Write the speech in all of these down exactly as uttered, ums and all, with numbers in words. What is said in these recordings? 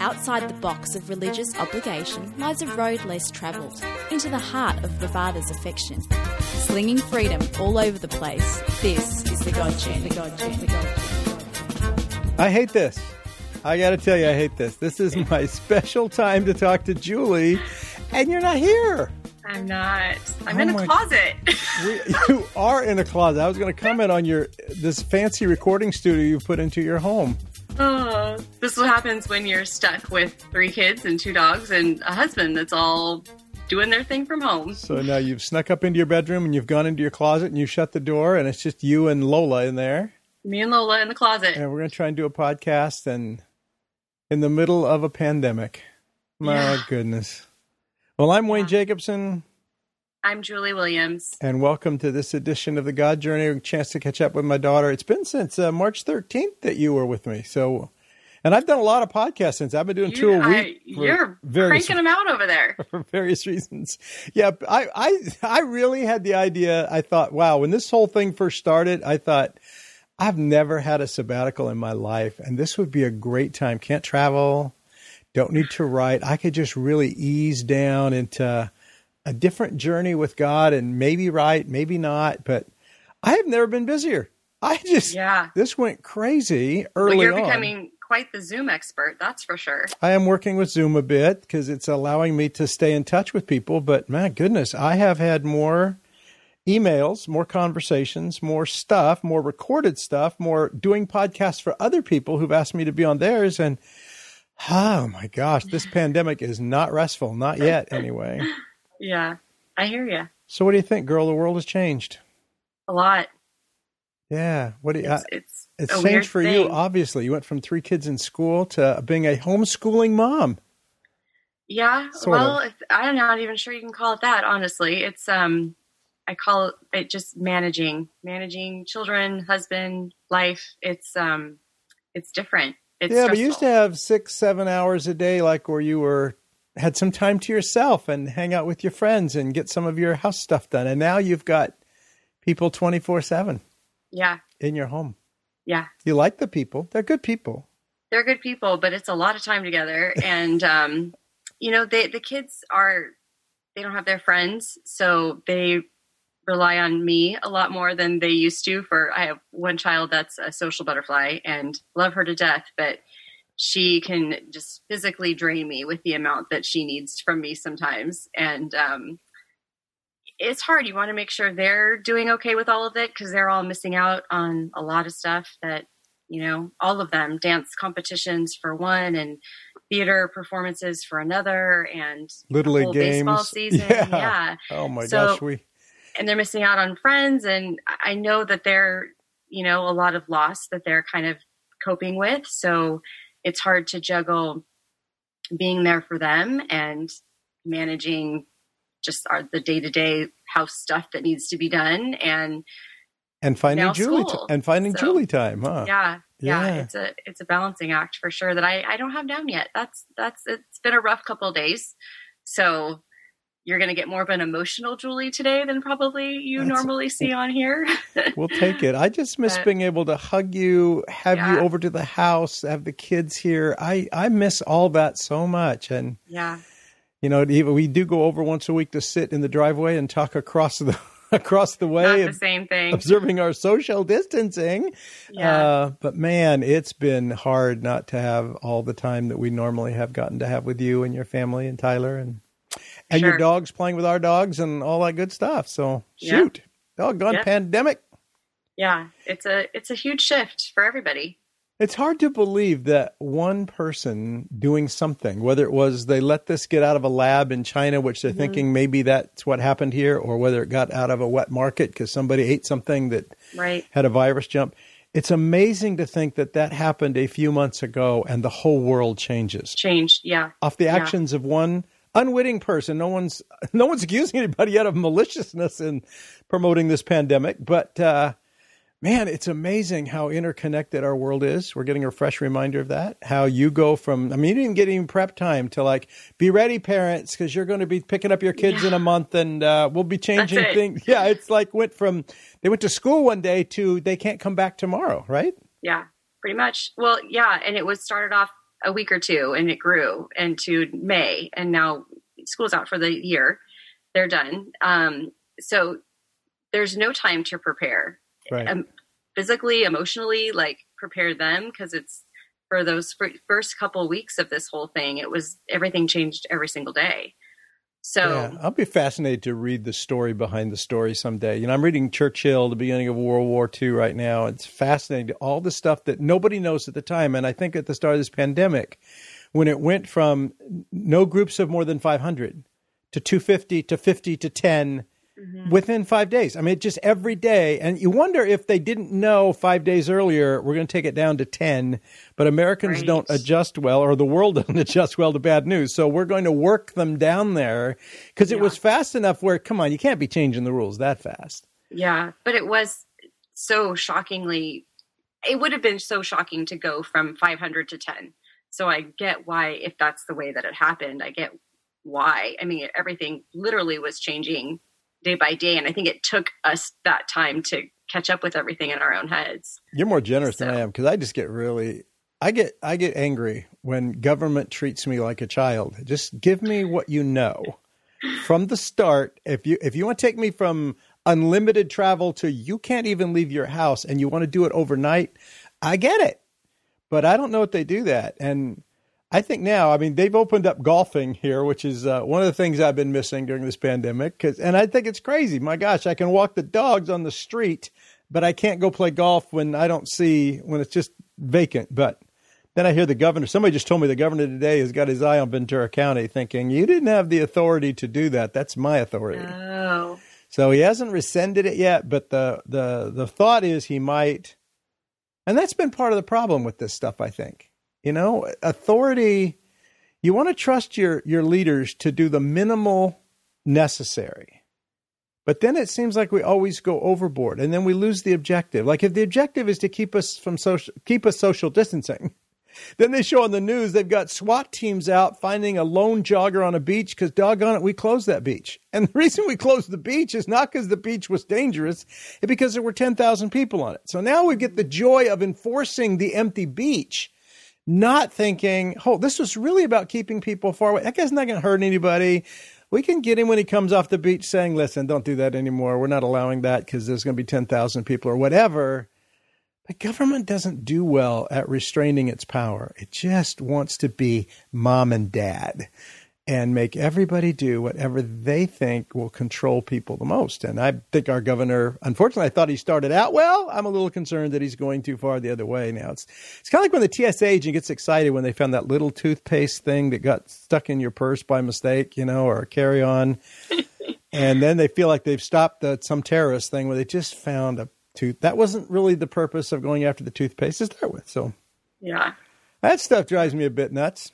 Outside the box of religious obligation lies a road less travelled, into the heart of the Father's affection. Slinging freedom all over the place, this is the God Journey. The God Journey. The God Journey. I hate this. I got to tell you, I hate this. This is my special time to talk to Julie, and you're not here. I'm not. I'm Oh in a my- closet. We, you are in a closet. I was going to comment on your this fancy recording studio you put into your home. Oh, this is what happens when you're stuck with three kids and two dogs and a husband that's all doing their thing from home. So now you've snuck up into your bedroom and you've gone into your closet and you shut the door and it's just you and Lola in there. Me and Lola in the closet. And we're going to try and do a podcast and in the middle of a pandemic. My Yeah. goodness. Well, I'm Wayne Yeah. Jacobson. I'm Julie Williams. And welcome to this edition of the God Journey. A chance to catch up with my daughter. It's been since uh, March thirteenth that you were with me. So, and I've done a lot of podcasts since. I've been doing You- two a I- week. for you're various, cranking them out over there. for various reasons. Yeah, I, I, I really had the idea. I thought, wow, when this whole thing first started, I thought, I've never had a sabbatical in my life, and this would be a great time. Can't travel, don't need to write. I could just really ease down into a different journey with God and maybe write, maybe not. But I have never been busier. I just, Yeah. this went crazy early Well, you're on. becoming quite the Zoom expert, that's for sure. I am working with Zoom a bit because it's allowing me to stay in touch with people. But my goodness, I have had more emails, more conversations, more stuff, more recorded stuff, more doing podcasts for other people who've asked me to be on theirs. And oh my gosh, this pandemic is not restful. Not yet, anyway. Yeah, I hear you. So what do you think, girl? The world has changed. A lot. Yeah. What do you, It's, I- it's, it's a changed weird for you, thing. obviously. You went from three kids in school to being a homeschooling mom. Yeah, Sort well, of. if, I'm not even sure you can call it that, honestly. It's, um, I call it, it just managing, managing children, husband, life. It's, um, it's different. It's Yeah, stressful. but you used to have six, seven hours a day, like where you were had some time to yourself and hang out with your friends and get some of your house stuff done. And now you've got people twenty-four seven Yeah, in your home. yeah. You like the people. They're good people. They're good people, but it's a lot of time together. And, um, you know, they, the kids are, they don't have their friends, so they rely on me a lot more than they used to. For, I have one child that's a social butterfly and love her to death, but she can just physically drain me with the amount that she needs from me sometimes. And, um, it's hard. You want to make sure they're doing okay with all of it because they're all missing out on a lot of stuff that, you know, all of them, dance competitions for one and theater performances for another and Little the league whole games. baseball season. Yeah. Yeah. Oh my So- gosh, we And they're missing out on friends. And I know that they're, you know, a lot of loss that they're kind of coping with. So it's hard to juggle being there for them and managing just our, the day-to-day house stuff that needs to be done. And and finding now Julie school. t- and finding So, Julie time, huh? yeah, yeah, Yeah. it's a, it's a balancing act for sure that I, I don't have down yet. That's, that's, it's been a rough couple of days. So you're going to get more of an emotional Julie today than probably you That's- normally see on here. We'll take it. I just miss But- being able to hug you, have you Yeah. over to the house, have the kids here. I, I miss all that so much. And Yeah. you know, even- we do go over once a week to sit in the driveway and talk across the across the Not way, the same thing. observing our social distancing. Yeah. Uh, but man, it's been hard not to have all the time that we normally have gotten to have with you and your family and Tyler and and your Sure. dogs playing with our dogs and all that good stuff. So Yeah. shoot, doggone Yeah. pandemic. Yeah. It's a, it's a huge shift for everybody. It's hard to believe that one person doing something, whether it was they let this get out of a lab in China, which they're Mhm. thinking maybe that's what happened here, or whether it got out of a wet market because somebody ate something that Right. had a virus jump. It's amazing to think that that happened a few months ago and the whole world changes Changed. Yeah. off the Yeah. actions of one unwitting person. No one's no one's accusing anybody yet of maliciousness in promoting this pandemic, but uh, man, it's amazing how interconnected our world is. We're getting a fresh reminder of that. How you go from, I mean, you didn't get any prep time to like, be ready, parents, because you're going to be picking up your kids Yeah. in a month and uh, we'll be changing That's it. things. Yeah, it's like went from, they went to school one day to they can't come back tomorrow, right? Yeah, pretty much. Well, yeah. And it was started off a week or two, and it grew into May, and now school's out for the year. They're done. Um, so there's no time to prepare. Right. Um, physically, emotionally, like prepare them, because it's for those fir- first couple of weeks of this whole thing, it was everything changed every single day. So yeah, I'll be fascinated to read the story behind the story someday. You know, I'm reading Churchill, the beginning of World War Two right now. It's fascinating, all the stuff that nobody knows at the time. And I think at the start of this pandemic, when it went from no groups of more than five hundred to two hundred fifty to fifty to ten mm-hmm. within five days. I mean, just every day. And you wonder if they didn't know five days earlier, we're going to take it down to ten. But Americans right. don't adjust well, or the world doesn't adjust well to bad news. So we're going to work them down there, because it yeah. was fast enough where, come on, you can't be changing the rules that fast. Yeah, but it was so shockingly, it would have been so shocking to go from five hundred to ten. So I get why, if that's the way that it happened, I get why. I mean, everything literally was changing day by day. And I think it took us that time to catch up with everything in our own heads. You're more generous so. than I am, because I just get really, I get, I get angry when government treats me like a child. Just give me what you know from the start. If you, if you want to take me from unlimited travel to you can't even leave your house and you want to do it overnight, I get it. But I don't know if they do that. And I think now, I mean, they've opened up golfing here, which is uh, one of the things I've been missing during this pandemic. Cause, and I think it's crazy. My gosh, I can walk the dogs on the street, but I can't go play golf when I don't see, when it's just vacant. But then I hear the governor, somebody just told me the governor today has got his eye on Ventura County, thinking, you didn't have the authority to do that. That's my authority. Oh. So he hasn't rescinded it yet, but the, the, the thought is he might. And that's been part of the problem with this stuff, I think. You know, authority, you want to trust your, your leaders to do the minimal necessary. But then it seems like we always go overboard, and then we lose the objective. Like if the objective is to keep us from social, keep us social distancing, then they show on the news they've got SWAT teams out finding a lone jogger on a beach because, doggone it, we closed that beach. And the reason we closed the beach is not because the beach was dangerous, it's because there were ten thousand people on it. So now we get the joy of enforcing the empty beach, not thinking, oh, this was really about keeping people far away. That guy's not going to hurt anybody. We can get him when he comes off the beach saying, listen, don't do that anymore. We're not allowing that because there's going to be ten thousand people or whatever. But government doesn't do well at restraining its power. It just wants to be mom and dad and make everybody do whatever they think will control people the most. And I think our governor, unfortunately, I thought he started out well. I'm a little concerned that he's going too far the other way now. It's it's kind of like when the T S A agent gets excited when they found that little toothpaste thing that got stuck in your purse by mistake, you know, or a carry-on. And then they feel like they've stopped the, some terrorist thing where they just found a tooth. That wasn't really the purpose of going after the toothpaste to start with. So yeah, that stuff drives me a bit nuts.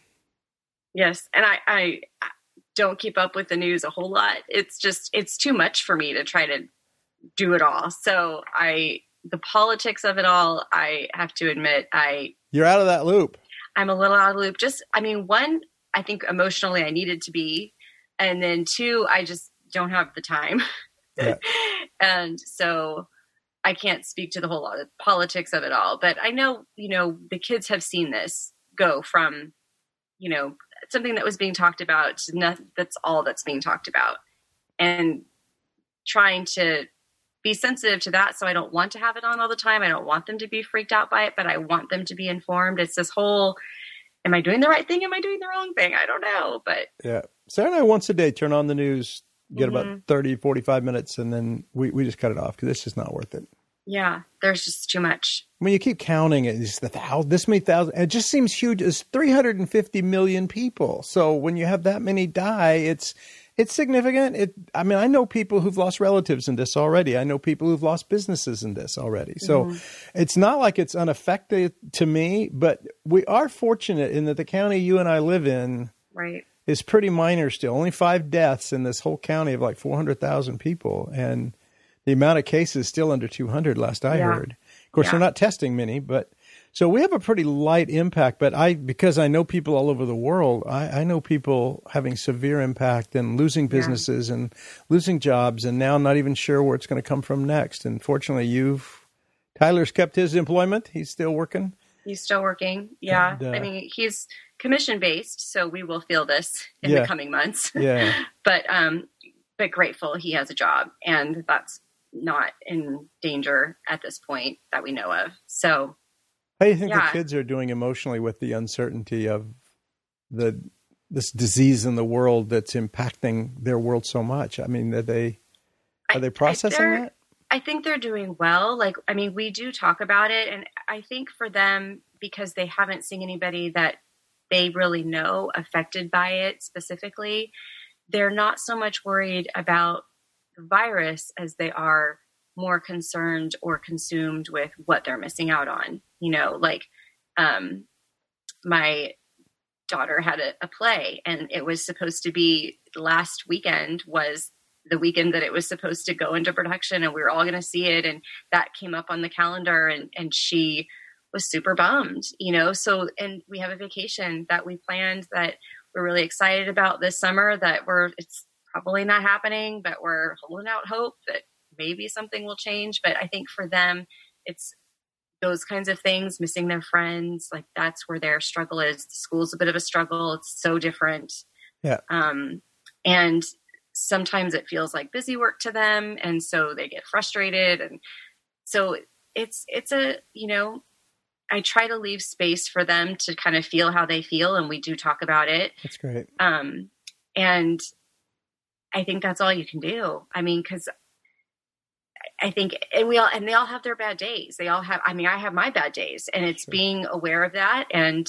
Yes. And I, I don't keep up with the news a whole lot. It's just, it's too much for me to try to do it all. So I, the politics of it all, I have to admit, I, you're out of that loop. I'm a little out of the loop. Just, I mean, one, I think emotionally I needed to be, and then two, I just don't have the time. Yeah. And so I can't speak to the whole lot of politics of it all, but I know, you know, the kids have seen this go from, you know, something that was being talked about to nothing, that's all that's being talked about, and trying to be sensitive to that. So I don't want to have it on all the time. I don't want them to be freaked out by it, but I want them to be informed. It's this whole, am I doing the right thing? Am I doing the wrong thing? I don't know, but yeah. Sarah and I once a day turn on the news, get mm-hmm. about thirty, forty-five minutes, and then we, we just cut it off because it's just not worth it. Yeah, there's just too much. When you keep counting it, it's the thousand, this many thousand, it just seems huge. It's three hundred fifty million people. So when you have that many die, it's it's significant. It. I mean, I know people who've lost relatives in this already. I know people who've lost businesses in this already. So mm-hmm. it's not like it's unaffected to me, but we are fortunate in that the county you and I live in right. is pretty minor still. Only five deaths in this whole county of like four hundred thousand people. And the amount of cases still under two hundred last I yeah. heard. Of course, yeah. they're not testing many, but so we have a pretty light impact. But I, because I know people all over the world, I, I know people having severe impact and losing businesses yeah. and losing jobs, and now not even sure where it's going to come from next. And fortunately, you've Tyler's kept his employment; he's still working. He's still working. Yeah. And, uh, I mean, he's commission based, so we will feel this in yeah. the coming months. Yeah. but, um, but grateful he has a job, and that's not in danger at this point that we know of. So how do you think yeah. the kids are doing emotionally with the uncertainty of the, this disease in the world that's impacting their world so much? I mean, are they, are they processing I, that? I think they're doing well. Like, I mean, we do talk about it, and I think for them, because they haven't seen anybody that they really know affected by it specifically, they're not so much worried about the virus as they are more concerned or consumed with what they're missing out on. You know, like, um, my daughter had a, a play, and it was supposed to be last weekend was the weekend that it was supposed to go into production, and we were all going to see it. And that came up on the calendar, and, and she was super bummed, you know? So, and we have a vacation that we planned that we're really excited about this summer that we're, it's probably not happening, but we're holding out hope that maybe something will change. But I think for them, it's those kinds of things, missing their friends. Like, that's where their struggle is. The school's a bit of a struggle. It's so different. Yeah. Um, and sometimes it feels like busy work to them. And so they get frustrated. And so it's, it's a, you know, I try to leave space for them to kind of feel how they feel. And we do talk about it. That's great. Um, and I think that's all you can do. I mean, cause I think, and we all, and they all have their bad days. They all have, I mean, I have my bad days, and it's sure. being aware of that and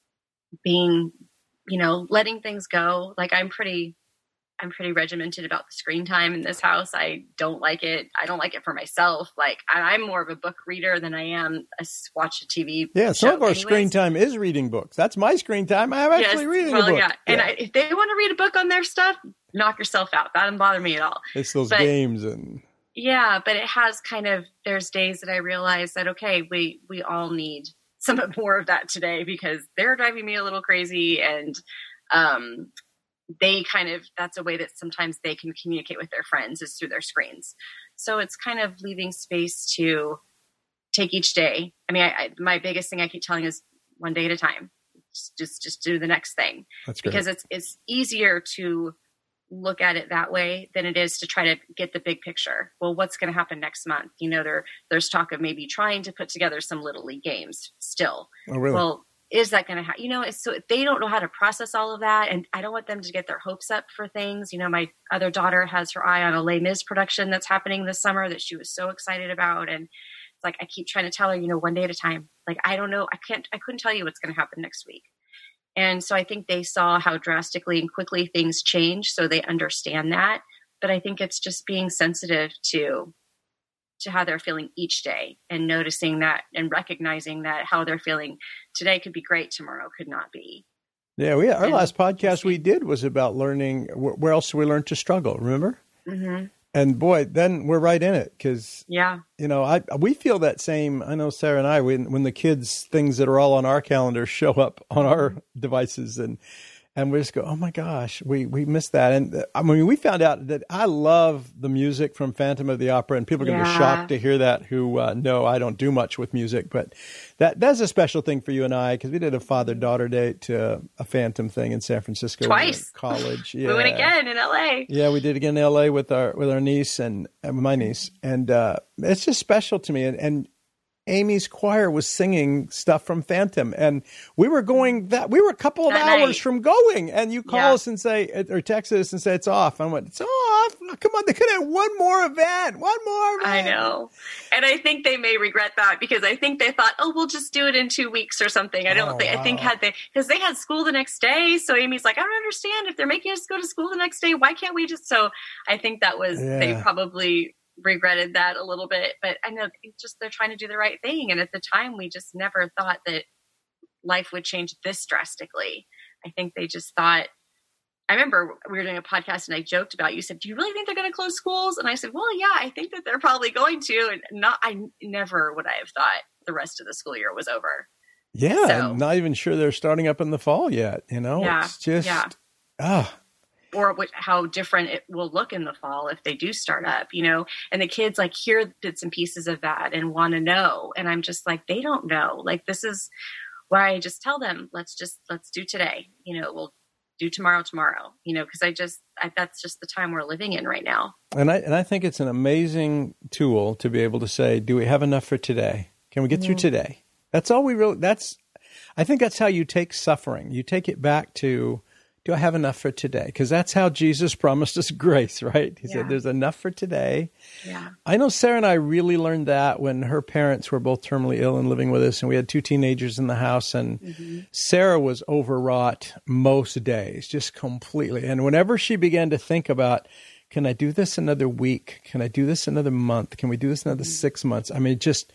being, you know, letting things go. Like, I'm pretty, I'm pretty regimented about the screen time in this house. I don't like it. I don't like it for myself. Like, I'm more of a book reader than I am a watch a T V. Yeah. Some show of our anyways. Screen time is reading books. That's my screen time. I'm actually yes, reading well, a book. Yeah. And yeah. I, if they want to read a book on their stuff, knock yourself out. That doesn't bother me at all. It's those but, games and. Yeah. But it has kind of, there's days that I realize that, okay, we, we all need some more of that today, because they're driving me a little crazy. And, um, they kind of, that's a way that sometimes they can communicate with their friends, is through their screens. So it's kind of leaving space to take each day. I mean, I, I, my biggest thing I keep telling is one day at a time, just, just, just do the next thing. That's great. Because it's, it's easier to look at it that way than it is to try to get the big picture. Well, what's going to happen next month? You know, there, there's talk of maybe trying to put together some Little League games still. Oh, really? Well, is that going to happen? You know, it's, so they don't know how to process all of that. And I don't want them to get their hopes up for things. You know, my other daughter has her eye on a Les Mis production that's happening this summer that she was so excited about. And it's like, I keep trying to tell her, you know, one day at a time. Like, I don't know. I can't, I couldn't tell you what's going to happen next week. And so I think they saw how drastically and quickly things change. So they understand that. But I think it's just being sensitive to to how they're feeling each day, and noticing that and recognizing that how they're feeling today could be great, tomorrow could not be. Yeah, we our and, last podcast we did was about learning. Where else do we learn to struggle? Remember? Mm-hmm. And boy, then we're right in it, because yeah, you know, I we feel that same. I know Sarah and I, when when the kids' things that are all on our calendar show up on our devices, and. And we just go, oh my gosh, we, we missed that. And I mean, we found out that I love the music from Phantom of the Opera, and people are going to yeah. be shocked to hear that who uh, know I don't do much with music, but that that's a special thing for you and I, because we did a father-daughter date to a Phantom thing in San Francisco. Twice. College. Yeah. We went again in L A. Yeah, we did again in L A with our with our niece and, and my niece. And uh, it's just special to me. And, and Amy's choir was singing stuff from Phantom, and we were going that we were a couple of that hours night. from going, and you call yeah. us and say, or text us and say it's off. I went, it's off. Come on, they could have one more event, one more event. I know. And I think they may regret that, because I think they thought, oh, we'll just do it in two weeks or something. I don't oh, think, wow. I think had they, because they had school the next day. So Amy's like, I don't understand, if they're making us go to school the next day, why can't we just, so I think that was, yeah. they probably regretted that a little bit, but I know it's just, they're trying to do the right thing. And at the time, we just never thought that life would change this drastically. I think they just thought, I remember we were doing a podcast and I joked about, you said, do you really think they're going to close schools? And I said, well, yeah, I think that they're probably going to. And not, I never would I have thought the rest of the school year was over. Yeah. So, I'm not even sure they're starting up in the fall yet. You know, yeah, it's just, yeah. ah, or what, how different it will look in the fall if they do start up, you know, and the kids like hear bits and pieces of that and want to know. And I'm just like, they don't know. Like, this is why I just tell them, let's just, let's do today, you know, we'll do tomorrow, tomorrow, you know, because I just, I, that's just the time we're living in right now. And I, and I think it's an amazing tool to be able to say, do we have enough for today? Can we get mm-hmm. through today? That's all we really, that's, I think that's how you take suffering. You take it back to, do I have enough for today? Because that's how Jesus promised us grace, right? He yeah. said, there's enough for today. Yeah. I know Sarah and I really learned that when her parents were both terminally ill and living with us, and we had two teenagers in the house, and mm-hmm. Sarah was overwrought most days, just completely. And whenever she began to think about, can I do this another week? Can I do this another month? Can we do this another mm-hmm. six months? I mean, just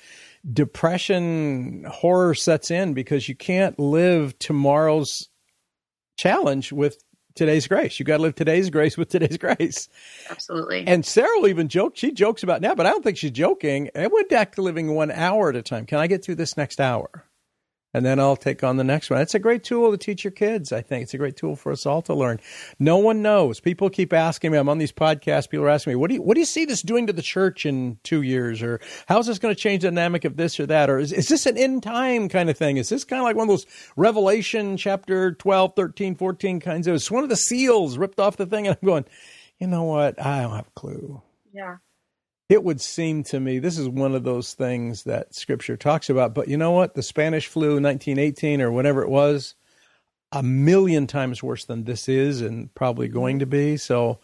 depression, horror sets in because you can't live tomorrow's challenge with today's grace. You got to live today's grace with today's grace. Absolutely. And Sarah will even joke. She jokes about now, but I don't think she's joking. I went back to living one hour at a time. Can I get through this next hour? And then I'll take on the next one. It's a great tool to teach your kids, I think. It's a great tool for us all to learn. No one knows. People keep asking me, I'm on these podcasts, people are asking me, what do you what do you see this doing to the church in two years? Or how's this going to change the dynamic of this or that? Or is, is this an end time kind of thing? Is this kind of like one of those Revelation chapter twelve, thirteen, fourteen kinds of, it's one of the seals ripped off the thing? And I'm going, you know what? I don't have a clue. Yeah. It would seem to me, this is one of those things that Scripture talks about. But you know what? The Spanish flu, nineteen eighteen or whatever it was, a million times worse than this is and probably going to be. So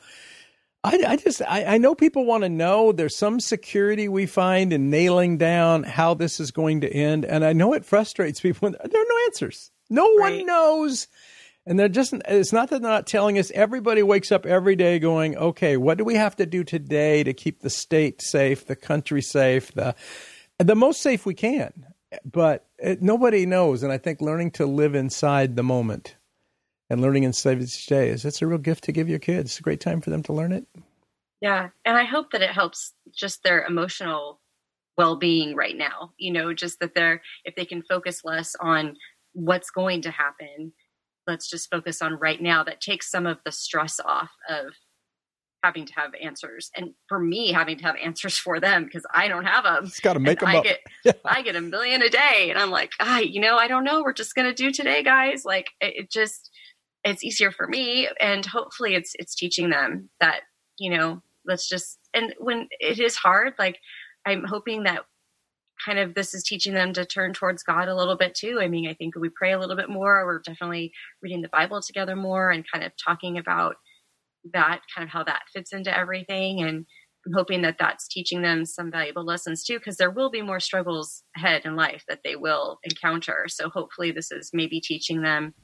I, I just, I, I know people want to know. There's some security we find in nailing down how this is going to end. And I know it frustrates people. There are no answers. No right. one knows. And they're just, it's not that they're not telling us. Everybody wakes up every day going, okay, what do we have to do today to keep the state safe, the country safe, the the most safe we can? But it, nobody knows. And I think learning to live inside the moment and learning inside each day is, it's a real gift to give your kids. It's a great time for them to learn it. Yeah. And I hope that it helps just their emotional well-being right now, you know, just that they're, if they can focus less on what's going to happen, let's just focus on right now. That takes some of the stress off of having to have answers. And for me, having to have answers for them because I don't have them. It's got to make them I up. Get, yeah. I get a million a day. And I'm like, ah, you know, I don't know. We're just going to do today, guys. Like it, it just, it's easier for me. And hopefully it's, it's teaching them that, you know, let's just, and when it is hard, like I'm hoping that kind of this is teaching them to turn towards God a little bit too. I mean, I think we pray a little bit more. We're definitely reading the Bible together more and kind of talking about that, kind of how that fits into everything. And I'm hoping that that's teaching them some valuable lessons too, because there will be more struggles ahead in life that they will encounter. So hopefully this is maybe teaching them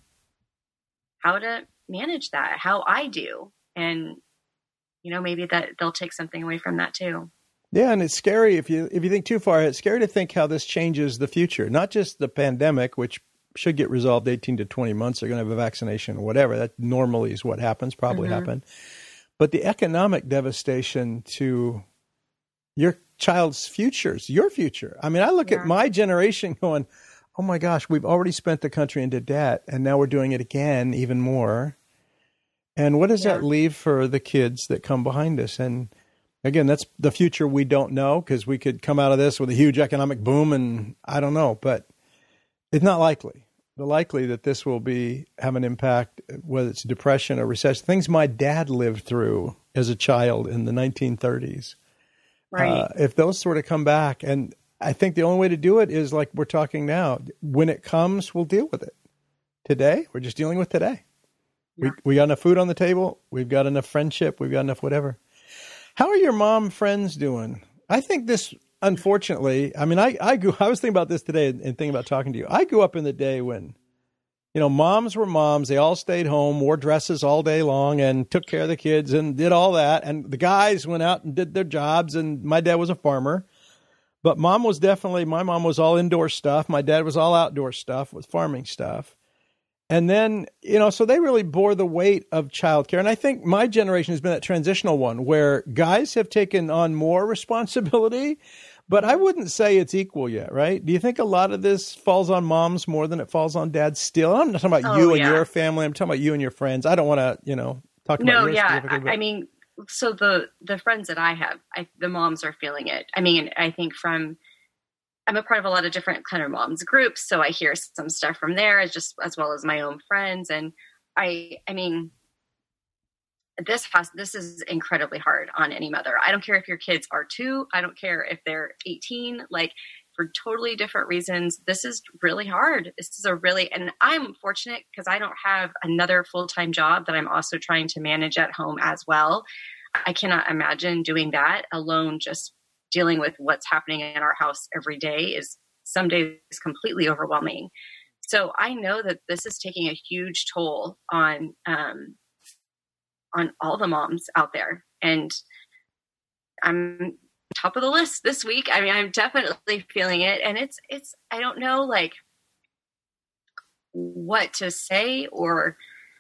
how to manage that, how I do. And, you know, maybe that they'll take something away from that too. Yeah, and it's scary if you if you think too far. It's scary to think how this changes the future. Not just the pandemic, which should get resolved eighteen to twenty months. They're going to have a vaccination or whatever. That normally is what happens, probably mm-hmm. happen. But the economic devastation to your child's futures, your future. I mean, I look yeah. at my generation going, oh my gosh, we've already spent the country into debt, and now we're doing it again, even more. And what does yeah. that leave for the kids that come behind us? And again, that's the future we don't know because we could come out of this with a huge economic boom and I don't know, but it's not likely. The likely that this will be have an impact, whether it's depression or recession, things my dad lived through as a child in the nineteen thirties. Right. Uh, if those sort of come back, and I think the only way to do it is like we're talking now. When it comes, we'll deal with it. Today, we're just dealing with today. Yeah. We we got enough food on the table. We've got enough friendship. We've got enough whatever. How are your mom friends doing? I think this, unfortunately, I mean, I, I grew, I was thinking about this today and thinking about talking to you. I grew up in the day when, you know, moms were moms. They all stayed home, wore dresses all day long and took care of the kids and did all that. And the guys went out and did their jobs. And my dad was a farmer. But mom was definitely, my mom was all indoor stuff. My dad was all outdoor stuff, with farming stuff. And then, you know, so they really bore the weight of childcare. And I think my generation has been that transitional one where guys have taken on more responsibility, but I wouldn't say it's equal yet, right? Do you think a lot of this falls on moms more than it falls on dads still? I'm not talking about oh, you yeah. and your family. I'm talking about you and your friends. I don't want to, you know, Talk about No, yours yeah. specifically, but- I, I mean, so the, the friends that I have, I, the moms are feeling it. I mean, I think from, I'm a part of a lot of different kind of moms groups. So I hear some stuff from there as just, as well as my own friends. And I, I mean, this has, this is incredibly hard on any mother. I don't care if your kids are two. I don't care if they're eighteen, like for totally different reasons. This is really hard. This is a really, and I'm fortunate because I don't have another full-time job that I'm also trying to manage at home as well. I cannot imagine doing that alone. Just dealing with what's happening in our house every day is some days completely overwhelming. So I know that this is taking a huge toll on, um, on all the moms out there. And I'm top of the list this week. I mean, I'm definitely feeling it. And it's, it's, I don't know, like what to say or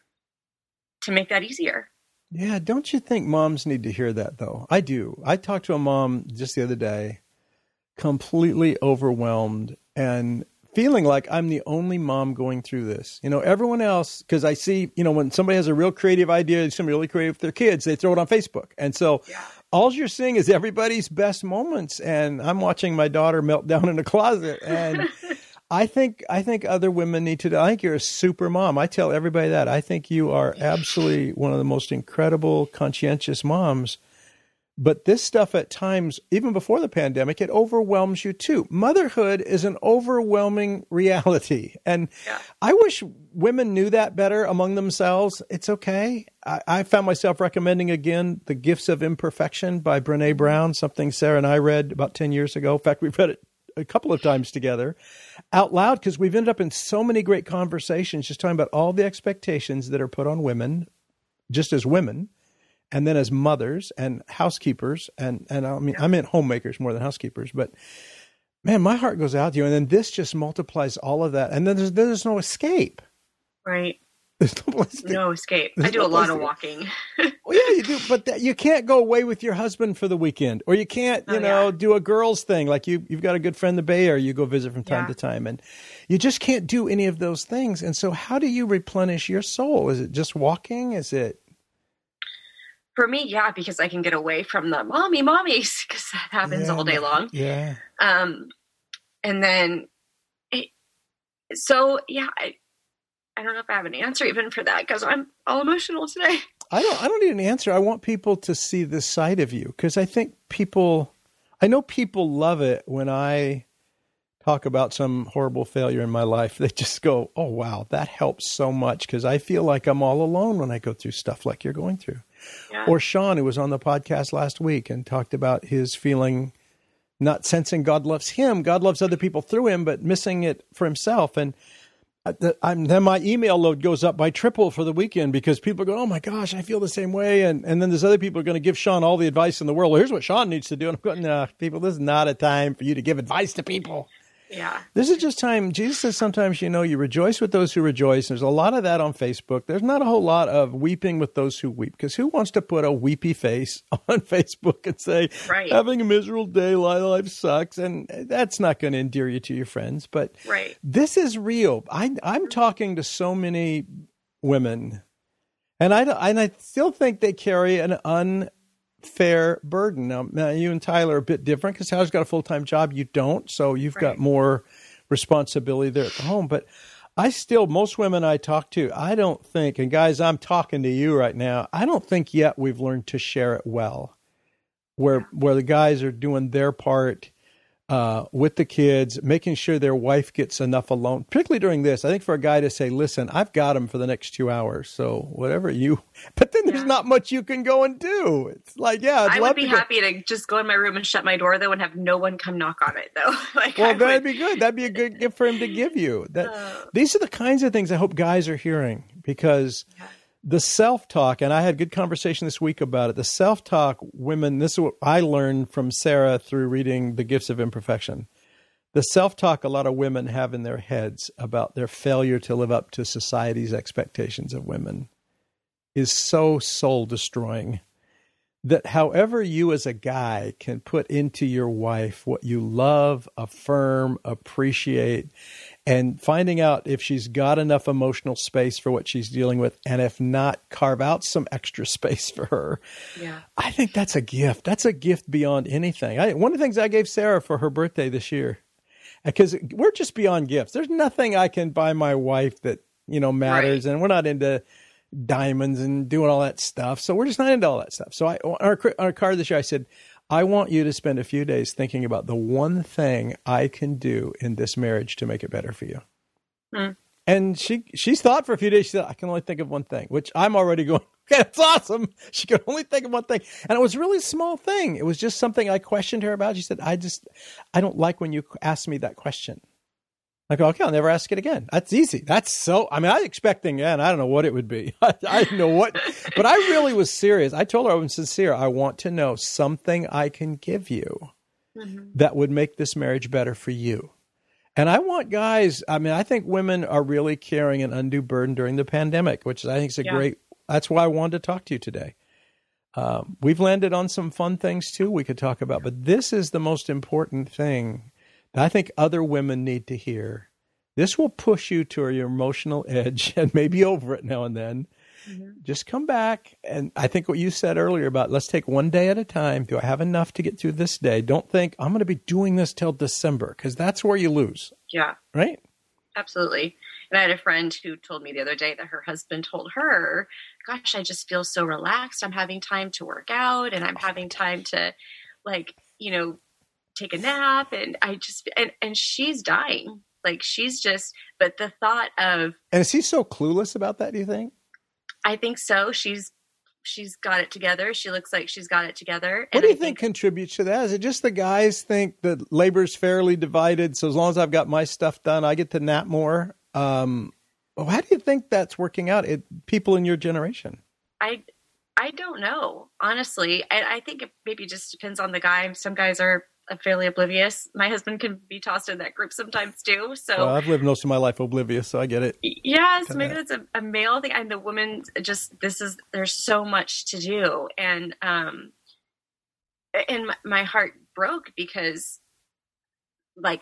to make that easier. Yeah. Don't you think moms need to hear that though? I do. I talked to a mom just the other day, completely overwhelmed and feeling like I'm the only mom going through this. You know, everyone else, because I see, you know, when somebody has a real creative idea, somebody really creative with their kids, they throw it on Facebook. And so yeah. all you're seeing is everybody's best moments. And I'm watching my daughter melt down in the closet. And I think, I think other women need to, I think you're a super mom. I tell everybody that. I think you are absolutely one of the most incredible, conscientious moms. But this stuff at times, even before the pandemic, it overwhelms you too. Motherhood is an overwhelming reality. And yeah. I wish women knew that better among themselves. It's okay. I, I found myself recommending again, The Gifts of Imperfection by Brene Brown, something Sarah and I read about ten years ago. In fact, we've read it a couple of times together out loud because we've ended up in so many great conversations just talking about all the expectations that are put on women, just as women. And then as mothers and housekeepers, and, and I mean, I meant homemakers more than housekeepers, but man, my heart goes out to you. And then this just multiplies all of that. And then there's, there's no escape. Right. There's no place to, no escape. I do no a lot of walking. Well, yeah, you do. But that, you can't go away with your husband for the weekend, or you can't, you oh, know, yeah. do a girls thing. Like you, you've got a good friend, the Bay Area, you go visit from time yeah. to time, and you just can't do any of those things. And so how do you replenish your soul? Is it just walking? Is it? For me, yeah, because I can get away from the mommy mommies because that happens yeah, all day long. Yeah. Um, and then, it, so yeah, I, I don't know if I have an answer even for that because I'm all emotional today. I don't. I don't need an answer. I want people to see this side of you because I think people. I know people love it when I talk about some horrible failure in my life. They just go, "Oh wow, that helps so much," because I feel like I'm all alone when I go through stuff like you're going through. Yeah. Or Sean, who was on the podcast last week and talked about his feeling, not sensing God loves him. God loves other people through him, but missing it for himself. And I'm, then my email load goes up by triple for the weekend because people go, oh my gosh, I feel the same way. And and then there's other people who are going to give Sean all the advice in the world. Well, here's what Sean needs to do. And I'm going, no, people, this is not a time for you to give advice to people. Yeah. This is just time. Jesus says sometimes, you know, you rejoice with those who rejoice. There's a lot of that on Facebook. There's not a whole lot of weeping with those who weep, because who wants to put a weepy face on Facebook and say, right. having a miserable day, life sucks. And that's not going to endear you to your friends. But right. this is real. I, I'm talking to so many women, and I, and I still think they carry an un fair burden. Now, now, you and Tyler are a bit different because Tyler's got a full-time job. You don't. So you've right. got more responsibility there at the home. But I still, most women I talk to, I don't think, and guys, I'm talking to you right now, I don't think yet we've learned to share it well, where, where the guys are doing their part uh, with the kids, making sure their wife gets enough alone, particularly during this. I think for a guy to say, listen, I've got him for the next two hours. So whatever you, but then there's yeah. not much you can go and do. It's like, yeah, I'd I love would be to go. happy to just go in my room and shut my door though and have no one come knock on it though. like, well, I that'd would... be good. That'd be a good gift for him to give you. That uh, These are the kinds of things I hope guys are hearing, because yeah. the self-talk, and I had a good conversation this week about it, the self-talk women, this is what I learned from Sarah through reading The Gifts of Imperfection. The self-talk a lot of women have in their heads about their failure to live up to society's expectations of women is so soul-destroying that however you as a guy can put into your wife what you love, affirm, appreciate, and finding out if she's got enough emotional space for what she's dealing with, and if not, carve out some extra space for her. Yeah. I think that's a gift. That's a gift beyond anything. I, one of the things I gave Sarah for her birthday this year, because we're just beyond gifts. There's nothing I can buy my wife that, you know, matters, right. And we're not into diamonds and doing all that stuff. So we're just not into all that stuff. So I, on our, on our card this year, I said, I want you to spend a few days thinking about the one thing I can do in this marriage to make it better for you. Mm. And she she's thought for a few days. She said, I can only think of one thing, which I'm already going, okay, that's awesome. She could only think of one thing. And it was a really small thing. It was just something I questioned her about. She said, I just, I don't like when you ask me that question. I go, okay, I'll never ask it again. That's easy. That's so, I mean, I was expecting, and I don't know what it would be. I, I didn't know what, but I really was serious. I told her I was sincere. I want to know something I can give you mm-hmm. that would make this marriage better for you. And I want guys, I mean, I think women are really carrying an undue burden during the pandemic, which I think is a yeah. great, that's why I wanted to talk to you today. Um, we've landed on some fun things too we could talk about, but this is the most important thing I think other women need to hear. This will push you to your emotional edge and maybe over it now and then. Mm-hmm. Just come back. And I think what you said earlier about let's take one day at a time. Do I have enough to get through this day? Don't think I'm going to be doing this till December, because that's where you lose. Yeah. Right? Absolutely. And I had a friend who told me the other day that her husband told her, gosh, I just feel so relaxed. I'm having time to work out and I'm having time to, like, you know, take a nap, and I just and, and she's dying. Like she's just but the thought of And is he so clueless about that, do you think? I think so. She's she's got it together. She looks like she's got it together. What and do you I think, think contributes to that? Is it just the guys think that labor's fairly divided, so as long as I've got my stuff done, I get to nap more? Um, how do you think that's working out? It, people in your generation? I I don't know, honestly. I, I think it maybe just depends on the guy. Some guys are fairly oblivious. My husband can be tossed in that group sometimes too. So well, I've lived most of my life oblivious, so I get it. Yeah, so maybe that's a, a male thing. And the woman just, this is, there's so much to do. And, um, and my, my heart broke because like,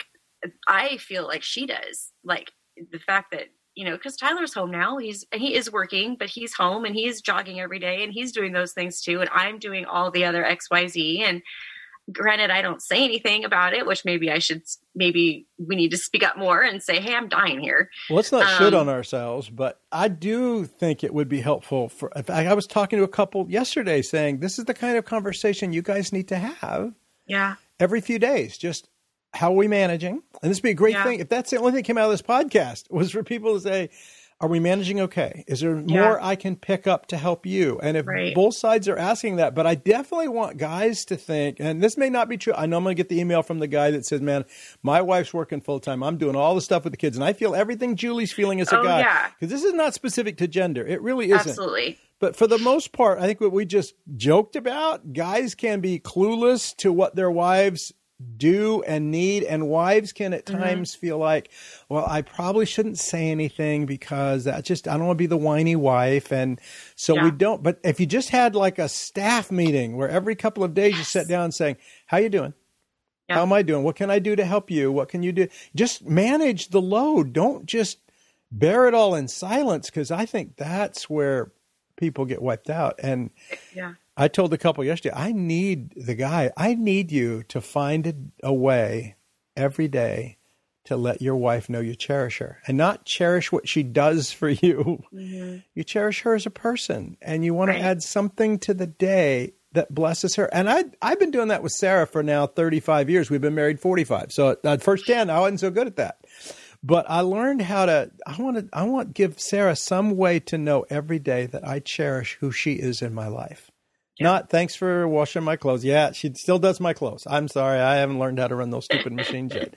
I feel like she does. Like the fact that, you know, because Tyler's home now, he's, he is working, but he's home and he's jogging every day and he's doing those things too. And I'm doing all the other X, Y, Z. And granted, I don't say anything about it, which maybe I should, maybe we need to speak up more and say, hey, I'm dying here. Well, let's not um, shit on ourselves, but I do think it would be helpful for, in fact, I was talking to a couple yesterday saying, this is the kind of conversation you guys need to have yeah. every few days. Just how are we managing? And this would be a great yeah. thing. If that's the only thing that came out of this podcast was for people to say, are we managing okay? Is there yeah. more I can pick up to help you? And if right. both sides are asking that, but I definitely want guys to think, and this may not be true. I know I'm going to get the email from the guy that says, man, my wife's working full time. I'm doing all the stuff with the kids. And I feel everything Julie's feeling as a oh, guy. Yeah. Because this is not specific to gender. It really isn't. Absolutely. But for the most part, I think what we just joked about, guys can be clueless to what their wives do and need, and wives can at times mm-hmm. feel like, well, I probably shouldn't say anything because that just, I don't want to be the whiny wife. And so yeah. we don't, but if you just had like a staff meeting where every couple of days yes. you sit down saying, how you doing? Yeah. How am I doing? What can I do to help you? What can you do? Just manage the load. Don't just bear it all in silence, because I think that's where people get wiped out. And yeah. I told the couple yesterday, I need the guy, I need you to find a, a way every day to let your wife know you cherish her, and not cherish what she does for you. Mm-hmm. You cherish her as a person, and you want right. to add something to the day that blesses her. And I, I've been doing that with Sarah for now thirty-five years. We've been married forty-five. So at first ten, I wasn't so good at that. But I learned how to, I want to, I want to give Sarah some way to know every day that I cherish who she is in my life. Yeah. Not thanks for washing my clothes. Yeah, she still does my clothes. I'm sorry, I haven't learned how to run those stupid machines yet.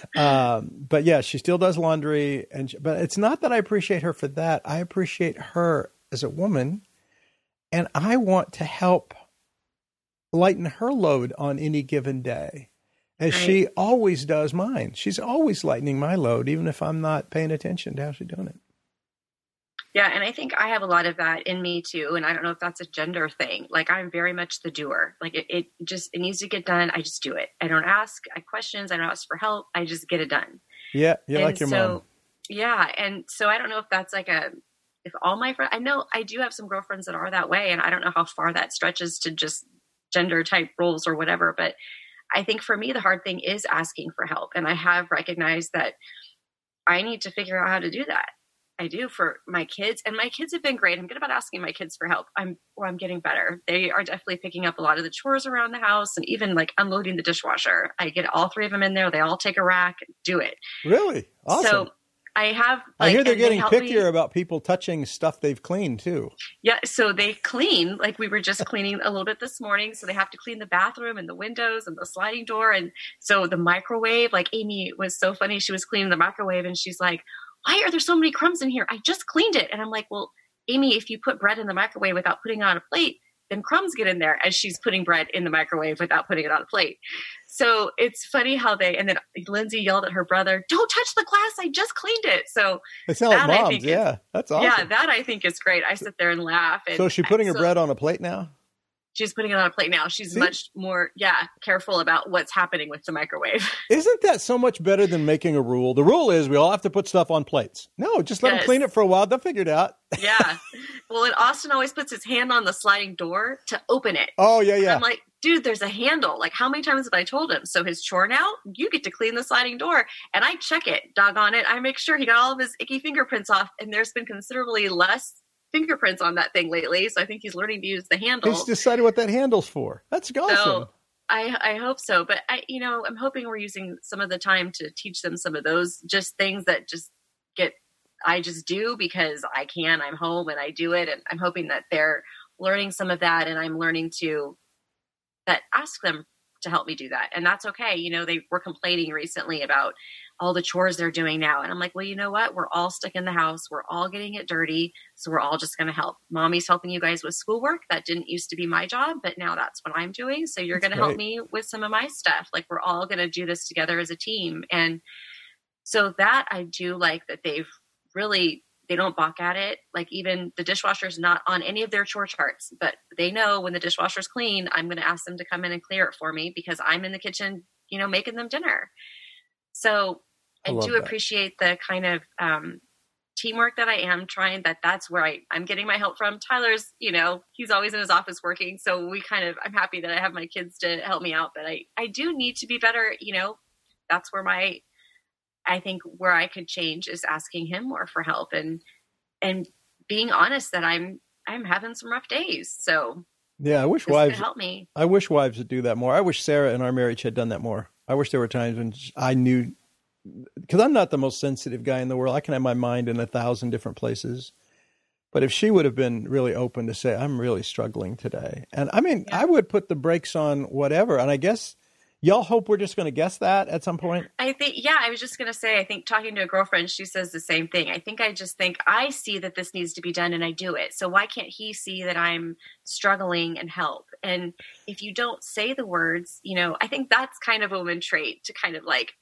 Um, but yeah, she still does laundry. And she, but it's not that I appreciate her for that. I appreciate her as a woman, and I want to help lighten her load on any given day, as right. she always does mine. She's always lightening my load, even if I'm not paying attention to how she's doing it. Yeah, and I think I have a lot of that in me too, and I don't know if that's a gender thing. Like, I'm very much the doer. Like, it, it just, it needs to get done. I just do it. I don't ask I questions. I don't ask for help. I just get it done. Yeah, you're and like your so, mom. Yeah, and so I don't know if that's like a, if all my friends, I know I do have some girlfriends that are that way, and I don't know how far that stretches to just gender type roles or whatever, but I think for me, the hard thing is asking for help. And I have recognized that I need to figure out how to do that. I do for my kids, and my kids have been great. I'm good about asking my kids for help. I'm, well, I'm getting better. They are definitely picking up a lot of the chores around the house, and even like unloading the dishwasher. I get all three of them in there. They all take a rack, do it. Really? Awesome. So I have, like, I hear they're getting they pickier me. about people touching stuff they've cleaned too. Yeah. So they clean, like we were just cleaning a little bit this morning. So they have to clean the bathroom and the windows and the sliding door. And so the microwave, like Amy was so funny. She was cleaning the microwave and she's like, why are there so many crumbs in here? I just cleaned it. And I'm like, well, Amy, if you put bread in the microwave without putting it on a plate, then crumbs get in there, as she's putting bread in the microwave without putting it on a plate. So it's funny how they, and then Lindsay yelled at her brother, don't touch the glass. I just cleaned it. So they sound like moms. Yeah. Is, that's awesome. Yeah. That I think is great. I sit there and laugh. And, so is she putting her so, bread on a plate now? She's putting it on a plate now. She's See? much more, yeah, careful about what's happening with the microwave. Isn't that so much better than making a rule? The rule is we all have to put stuff on plates. No, just let yes. them clean it for a while. They'll figure it out. Yeah. Well, and Austin always puts his hand on the sliding door to open it. Oh, yeah, yeah. I'm like, dude, there's a handle. Like, how many times have I told him? So his chore now, you get to clean the sliding door. And I check it, doggone it. I make sure he got all of his icky fingerprints off. And there's been considerably less fingerprints on that thing lately, so I think he's learning to use the handle. He's decided what that handle's for. That's awesome. So I, I hope so, but I, you know, I'm hoping we're using some of the time to teach them some of those just things that just get, I just do because I can. I'm home and I do it, and I'm hoping that they're learning some of that, and I'm learning to that ask them to help me do that, and that's okay. You know, they were complaining recently about all the chores they're doing now. And I'm like, well, you know what? We're all stuck in the house. We're all getting it dirty. So we're all just going to help. Mommy's helping you guys with schoolwork. That didn't used to be my job, but now that's what I'm doing. So you're going to help me with some of my stuff. Like, we're all going to do this together as a team. And so that I do like that they've really, they don't balk at it. Like, even the dishwasher's not on any of their chore charts, but they know when the dishwasher's clean, I'm going to ask them to come in and clear it for me because I'm in the kitchen, you know, making them dinner. So I, I do that. appreciate the kind of um, teamwork that I am trying, that that's where I, I'm getting my help from. Tyler's, you know, he's always in his office working. So we kind of, I'm happy that I have my kids to help me out, but I, I do need to be better. You know, that's where my, I think where I could change is asking him more for help and, and being honest that I'm, I'm having some rough days. So yeah, I wish wives help me. I wish wives would do that more. I wish Sarah in our marriage had done that more. I wish there were times when I knew, because I'm not the most sensitive guy in the world. I can have my mind in a thousand different places. But if she would have been really open to say, I'm really struggling today. And I mean, yeah. I would put the brakes on whatever. And I guess y'all hope we're just going to guess that at some point. I think, yeah, I was just going to say, I think talking to a girlfriend, she says the same thing. I think I just think I see that this needs to be done and I do it. So why can't he see that I'm struggling and help? And if you don't say the words, you know, I think that's kind of a woman trait to kind of like,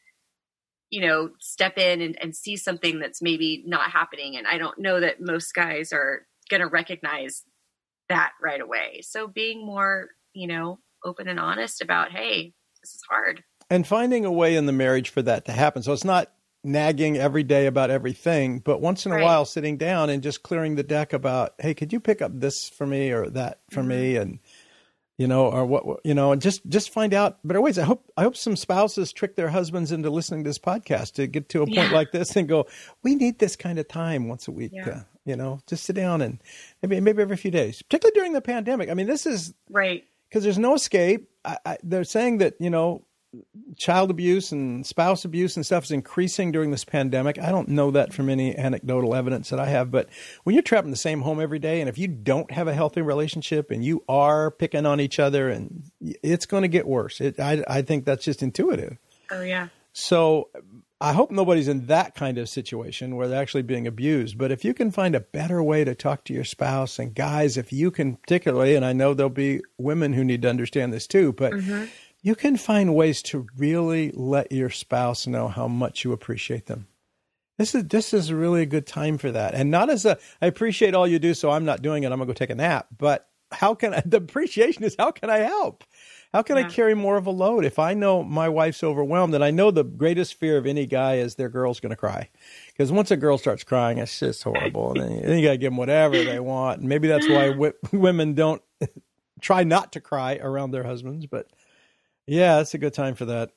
you know, step in and, and see something that's maybe not happening. And I don't know that most guys are going to recognize that right away. So being more, you know, open and honest about, hey, this is hard. And finding a way in the marriage for that to happen. So it's not nagging every day about everything, but once in a right. while sitting down and just clearing the deck about, hey, could you pick up this for me or that for mm-hmm. me? And, you know, or what, you know, and just, just find out better ways. I hope, I hope some spouses trick their husbands into listening to this podcast to get to a point yeah. like this and go, we need this kind of time once a week. Yeah. Uh, you know, just sit down and maybe, maybe every few days, particularly during the pandemic. I mean, this is right. Because there's no escape. I, I, they're saying that, you know, child abuse and spouse abuse and stuff is increasing during this pandemic. I don't know that from any anecdotal evidence that I have, but when you're trapped in the same home every day, and if you don't have a healthy relationship and you are picking on each other, and it's going to get worse. It, I, I think that's just intuitive. Oh, yeah. So I hope nobody's in that kind of situation where they're actually being abused. But if you can find a better way to talk to your spouse, and guys, if you can particularly, and I know there'll be women who need to understand this too, but mm-hmm. you can find ways to really let your spouse know how much you appreciate them. This is this is really a good time for that. And not as a, I appreciate all you do, so I'm not doing it, I'm going to go take a nap. But how can I, the appreciation is, how can I help? How can Yeah. I carry more of a load if I know my wife's overwhelmed? And I know the greatest fear of any guy is their girl's going to cry. Because once a girl starts crying, it's just horrible. And then, then you got to give them whatever they want. And maybe that's why w- women don't try not to cry around their husbands. But yeah, it's a good time for that.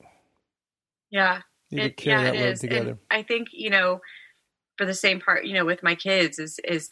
Yeah. You need It, to carry yeah, that it load is. together. And I think, you know, for the same part, you know, with my kids is, is,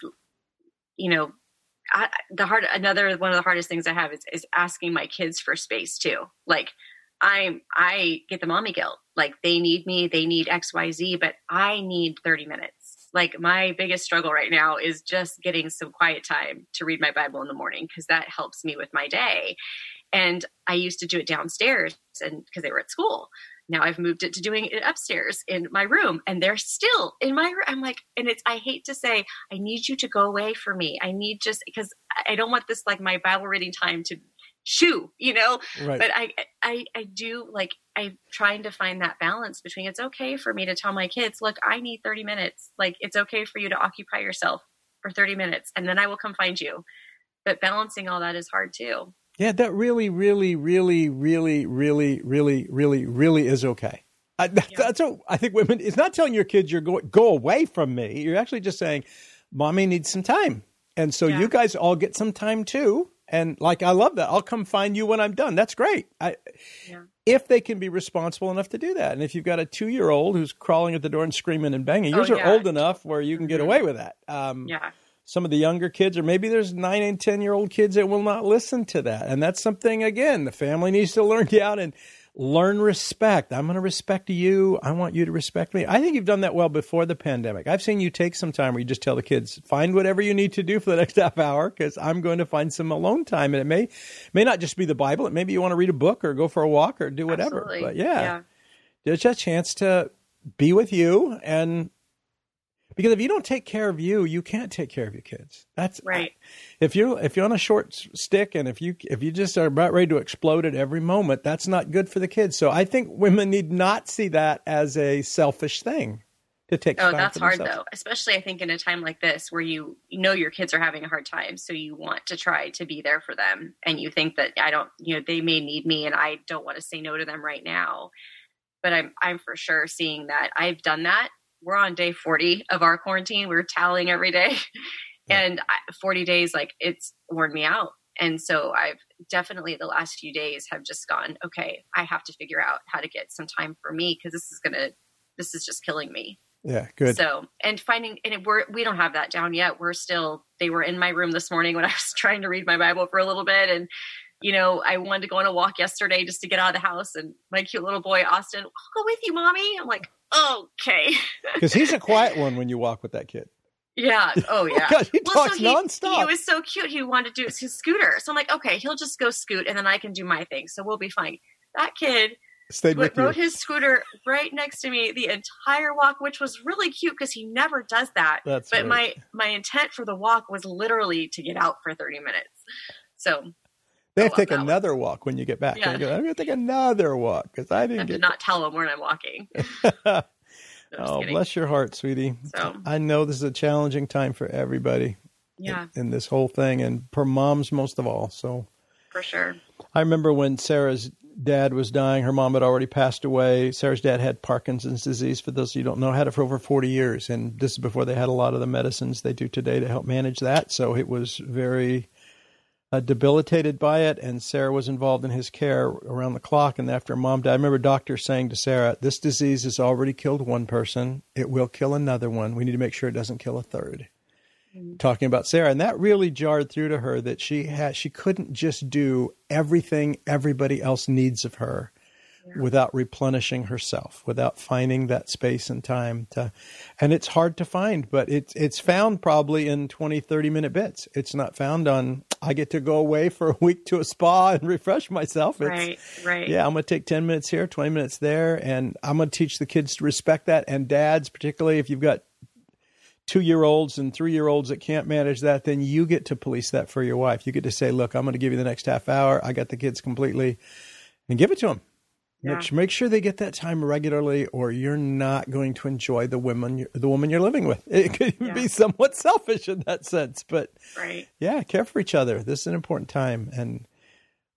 you know, I, the hard, another one of the hardest things I have is, is asking my kids for space too. Like I, I get the mommy guilt. Like they need me, they need X, Y, Z, but I need thirty minutes. Like my biggest struggle right now is just getting some quiet time to read my Bible in the morning, because that helps me with my day. And I used to do it downstairs, and because they were at school. Now I've moved it to doing it upstairs in my room, and they're still in my room. I'm like, and it's, I hate to say, I need you to go away from me. I need just, because I don't want this, like my Bible reading time to shoo, you know, Right. but I, I, I do like, I'm trying to find that balance between, it's okay for me to tell my kids, look, I need thirty minutes. Like, it's okay for you to occupy yourself for thirty minutes, and then I will come find you. But balancing all that is hard too. Yeah, that really, really, really, really, really, really, really, really is okay. I, that, Yeah. That's what I think women, it's not telling your kids you're going, go away from me. You're actually just saying, mommy needs some time. And so Yeah. you guys all get some time too. And like, I love that. I'll come find you when I'm done. That's great. I, Yeah. If they can be responsible enough to do that. And if you've got a two-year-old who's crawling at the door and screaming and banging, yours Oh, are yeah. old enough where you can get away with that. Um, Yeah. Some of the younger kids, or maybe there's nine and ten year old kids that will not listen to that. And that's something, again, the family needs to learn out and learn respect. I'm going to respect you. I want you to respect me. I think you've done that well before the pandemic. I've seen you take some time where you just tell the kids, find whatever you need to do for the next half hour, because I'm going to find some alone time. And it may, may not just be the Bible. It maybe you want to read a book or go for a walk or do whatever. Absolutely. But yeah, Yeah. there's a chance to be with you. And because if you don't take care of you, you can't take care of your kids. That's Right. If you're if you're on a short s- stick, and if you if you just are about ready to explode at every moment, that's not good for the kids. So I think women need not see that as a selfish thing to take. Oh, time that's for hard themselves. though, especially I think in a time like this where you, you know your kids are having a hard time, so you want to try to be there for them, and you think that I don't, you know, they may need me, and I don't want to say no to them right now. But I'm I'm for sure seeing that. I've done that. We're on day forty of our quarantine. We're tallying every day, and I- forty days, like it's worn me out. And so I've definitely the last few days have just gone, okay, I have to figure out how to get some time for me, because this is gonna, this is just killing me. Yeah, good. So, and finding, and it, we're, we don't have that down yet. We're still, they were in my room this morning when I was trying to read my Bible for a little bit. And, you know, I wanted to go on a walk yesterday just to get out of the house. And my cute little boy, Austin, I'll go with you, mommy. I'm like, okay. Because he's a quiet one when you walk with that kid. Yeah. Oh yeah. Gosh, he talks he, nonstop. He was so cute. He wanted to do his scooter. So I'm like, okay, he'll just go scoot and then I can do my thing. So we'll be fine. That kid Stayed with rode you. his scooter right next to me the entire walk, which was really cute because he never does that. That's but right. my my intent for the walk was literally to get out for thirty minutes. So They I have to love take that one. another walk when you get back. Yeah. You go, I'm going to take another walk because I I didn't have to get. not tell him when I'm walking. No, just Oh, kidding. bless your heart, sweetie. So- I know this is a challenging time for everybody Yeah, in, in this whole thing, and for moms most of all. So for sure. I remember when Sarah's dad was dying, her mom had already passed away. Sarah's dad had Parkinson's disease, for those of you who don't know, had it for over forty years. And this is before they had a lot of the medicines they do today to help manage that. So it was very uh, debilitated by it. And Sarah was involved in his care around the clock. And after mom died, I remember doctors saying to Sarah, this disease has already killed one person. It will kill another one. We need to make sure it doesn't kill a third. Talking about Sarah. And that really jarred through to her that she had, she couldn't just do everything everybody else needs of her Yeah. without replenishing herself, without finding that space and time to, and it's hard to find, but it's, it's found probably in twenty, thirty minute bits. It's not found on, I get to go away for a week to a spa and refresh myself. It's, Right, right. yeah, I'm going to take ten minutes here, twenty minutes there. And I'm going to teach the kids to respect that. And dads, particularly if you've got two-year-olds and three-year-olds that can't manage that, then you get to police that for your wife. You get to say, look, I'm going to give you the next half hour. I got the kids completely, and give it to them. Yeah. Make, make sure they get that time regularly, or you're not going to enjoy the woman, the woman you're living with. It could even Yeah. be somewhat selfish in that sense. But Right. yeah, care for each other. This is an important time. And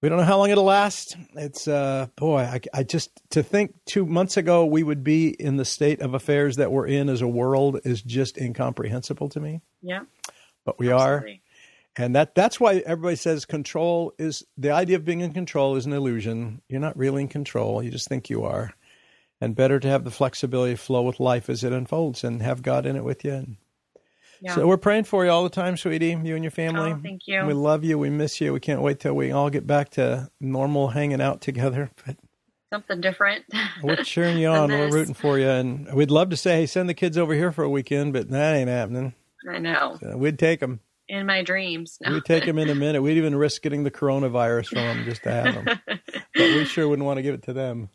We don't know how long it'll last. It's, uh, boy, I, I just, to think two months ago we would be in the state of affairs that we're in as a world is just incomprehensible to me. Yeah. But we Absolutely. are. And that that's why everybody says control is, the idea of being in control is an illusion. You're not really in control. You just think you are. And better to have the flexibility to flow with life as it unfolds and have God in it with you. And Yeah. so we're praying for you all the time, sweetie, you and your family. Oh, thank you. We love you. We miss you. We can't wait till we all get back to normal hanging out together. But Something different. we're cheering you on. than We're this. rooting for you. And we'd love to say, hey, send the kids over here for a weekend, but that ain't happening. I know. So we'd take them. In my dreams. No. We'd take them in a minute. We'd even risk getting the coronavirus from them just to have them. But we sure wouldn't want to give it to them.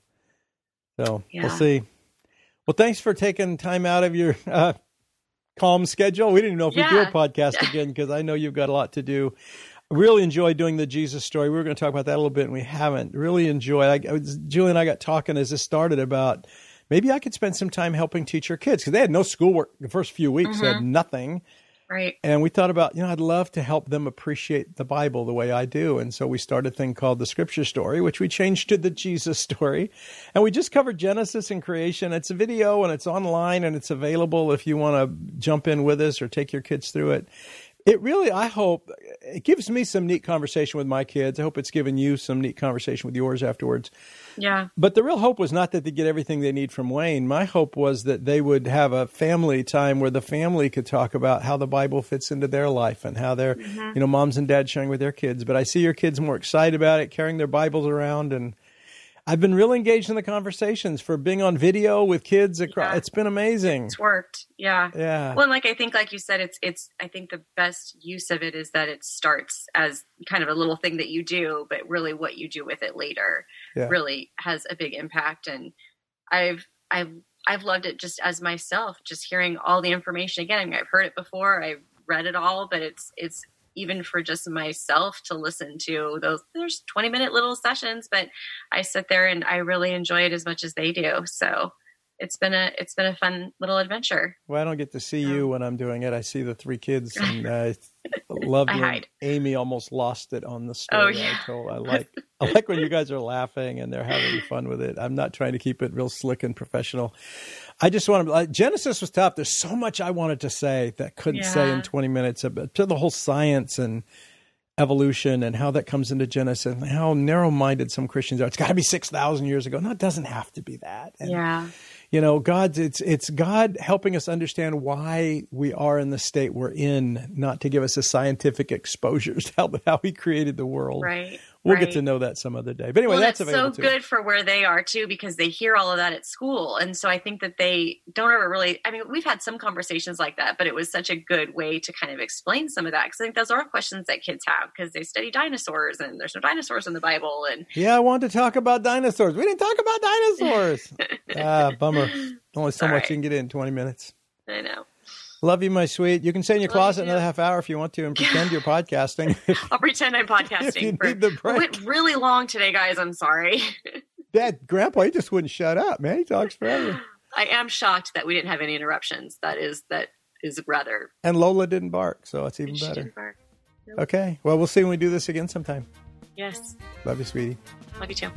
So Yeah. we'll see. Well, thanks for taking time out of your uh, calm schedule. We didn't even know if we'd do a Yeah. podcast again because I know you've got a lot to do. I really enjoyed doing the Jesus story. We were going to talk about that a little bit, and we haven't. Really enjoyed. I, I was, Julie and I got talking as this started about maybe I could spend some time helping teach our kids because they had no schoolwork the first few weeks. Mm-hmm. They had nothing. Right. And we thought about, you know, I'd love to help them appreciate the Bible the way I do. And so we started a thing called the Scripture Story, which we changed to the Jesus Story. And we just covered Genesis and creation. It's a video and it's online and it's available if you want to jump in with us or take your kids through it. It really, I hope, it gives me some neat conversation with my kids. I hope it's given you some neat conversation with yours afterwards. Yeah. But the real hope was not that they get everything they need from Wayne. My hope was that they would have a family time where the family could talk about how the Bible fits into their life and how they're, Mm-hmm. you know, moms and dads sharing with their kids. But I see your kids more excited about it, carrying their Bibles around. And I've been really engaged in the conversations for being on video with kids across. Yeah. It's been amazing. It's worked. Yeah. Yeah. Well, and like I think, like you said, it's it's. I think the best use of it is that it starts as kind of a little thing that you do, but really what you do with it later Yeah. really has a big impact. And I've I've I've loved it just as myself, just hearing all the information again. I mean, I've heard it before, I've read it all, but it's it's even for just myself to listen to those. There's twenty minute little sessions, but I sit there and I really enjoy it as much as they do. So. It's been a it's been a fun little adventure. Well, I don't get to see you when I'm doing it. I see the three kids, and I love I when hide. Amy almost lost it on the story. Oh, yeah. I told. I like I like when you guys are laughing and they're having fun with it. I'm not trying to keep it real slick and professional. I just want to. Like, Genesis was tough. There's so much I wanted to say that I couldn't say in Yeah. twenty minutes about to the whole science and evolution and how that comes into Genesis and how narrow-minded some Christians are. It's got to be six thousand years ago. No, it doesn't have to be that. And, Yeah. you know, God's it's it's God helping us understand why we are in the state we're in, not to give us a scientific exposure to how, how He created the world. Right. We'll right. get to know that some other day. But anyway, well, that's that's available so too. good for where they are too, because they hear all of that at school, and so I think that they don't ever really. I mean, we've had some conversations like that, but it was such a good way to kind of explain some of that, because I think those are questions that kids have because they study dinosaurs, and there's no dinosaurs in the Bible, and Yeah, I wanted to talk about dinosaurs. We didn't talk about dinosaurs. ah, bummer. Only so All much right. you can get in twenty minutes. I know. Love you, my sweet. You can stay in your Love you closet too. another half hour if you want to and pretend you're podcasting. I'll pretend I'm podcasting. If you for, need the It break. went really long today, guys. I'm sorry. Dad, Grandpa, he just wouldn't shut up, man. He talks forever. I am shocked that we didn't have any interruptions. That is that is rather. And Lola didn't bark, so it's even She better. didn't bark. Okay. Well, we'll see when we do this again sometime. Yes. Love you, sweetie. Love you too.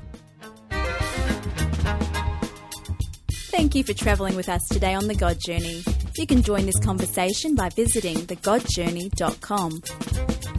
Thank you for travelling with us today on The God Journey. You can join this conversation by visiting the god journey dot com.